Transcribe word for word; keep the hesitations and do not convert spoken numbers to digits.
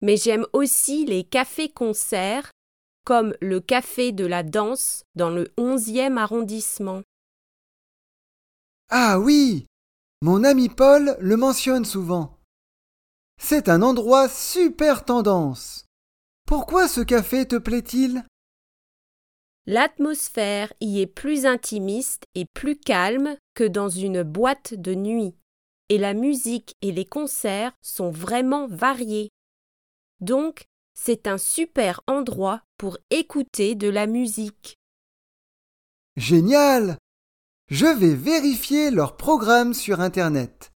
mais j'aime aussi les cafés-concerts, comme le Café de la Danse dans le onzième arrondissement. Ah oui, mon ami Paul le mentionne souvent. C'est un endroit super tendance. Pourquoi ce café te plaît-il ? L'atmosphère y est plus intimiste et plus calme que dans une boîte de nuit, et la musique et les concerts sont vraiment variés. Donc, c'est un super endroit pour écouter de la musique. Génial ! Je vais vérifier leur programme sur Internet.